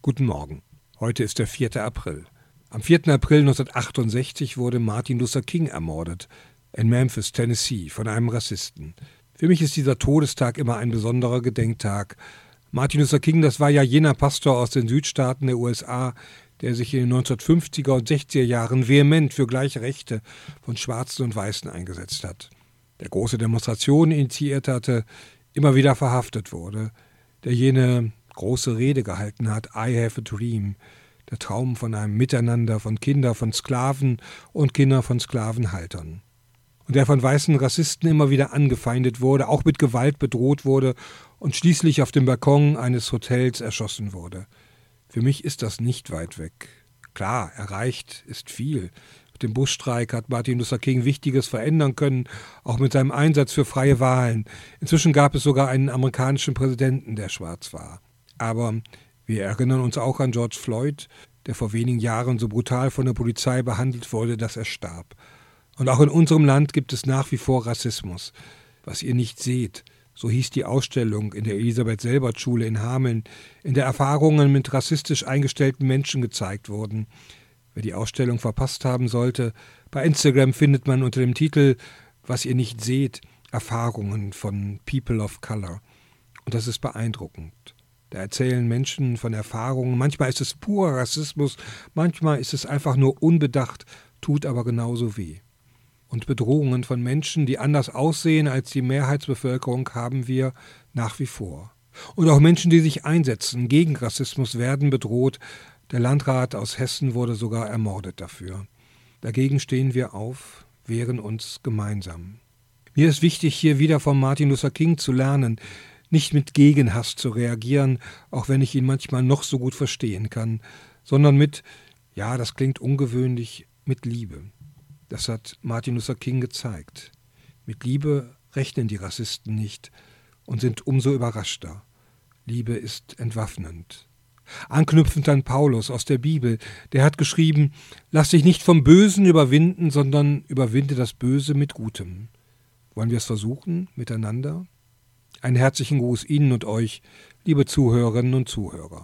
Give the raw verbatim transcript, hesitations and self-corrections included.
Guten Morgen. Heute ist der vierte April. Am vierten April neunzehnhundertachtundsechzig wurde Martin Luther King ermordet, in Memphis, Tennessee, von einem Rassisten. Für mich ist dieser Todestag immer ein besonderer Gedenktag. Martin Luther King, das war ja jener Pastor aus den Südstaaten der U S A, der sich in den neunzehnhundertfünfziger und sechziger Jahren vehement für gleiche Rechte von Schwarzen und Weißen eingesetzt hat. Der große Demonstrationen initiiert hatte, immer wieder verhaftet wurde, der jene große Rede gehalten hat, I have a dream, der Traum von einem Miteinander von Kindern von Sklaven und Kindern von Sklavenhaltern. Und der von weißen Rassisten immer wieder angefeindet wurde, auch mit Gewalt bedroht wurde und schließlich auf dem Balkon eines Hotels erschossen wurde. Für mich ist das nicht weit weg. Klar, erreicht ist viel. Mit dem Busstreik hat Martin Luther King Wichtiges verändern können, auch mit seinem Einsatz für freie Wahlen. Inzwischen gab es sogar einen amerikanischen Präsidenten, der schwarz war. Aber wir erinnern uns auch an George Floyd, der vor wenigen Jahren so brutal von der Polizei behandelt wurde, dass er starb. Und auch in unserem Land gibt es nach wie vor Rassismus. Was ihr nicht seht, so hieß die Ausstellung in der Elisabeth-Selbert-Schule in Hameln, in der Erfahrungen mit rassistisch eingestellten Menschen gezeigt wurden. Wer die Ausstellung verpasst haben sollte, bei Instagram findet man unter dem Titel »Was ihr nicht seht« Erfahrungen von People of Color. Und das ist beeindruckend. Da erzählen Menschen von Erfahrungen. Manchmal ist es purer Rassismus, manchmal ist es einfach nur unbedacht, tut aber genauso weh. Und Bedrohungen von Menschen, die anders aussehen als die Mehrheitsbevölkerung, haben wir nach wie vor. Und auch Menschen, die sich einsetzen gegen Rassismus, werden bedroht. Der Landrat aus Hessen wurde sogar ermordet dafür. Dagegen stehen wir auf, wehren uns gemeinsam. Mir ist wichtig, hier wieder von Martin Luther King zu lernen, nicht mit Gegenhass zu reagieren, auch wenn ich ihn manchmal noch so gut verstehen kann, sondern mit, ja, das klingt ungewöhnlich, mit Liebe. Das hat Martin Luther King gezeigt. Mit Liebe rechnen die Rassisten nicht und sind umso überraschter. Liebe ist entwaffnend. Anknüpfend an Paulus aus der Bibel, der hat geschrieben, lass dich nicht vom Bösen überwinden, sondern überwinde das Böse mit Gutem. Wollen wir es versuchen, miteinander? Einen herzlichen Gruß Ihnen und euch, liebe Zuhörerinnen und Zuhörer.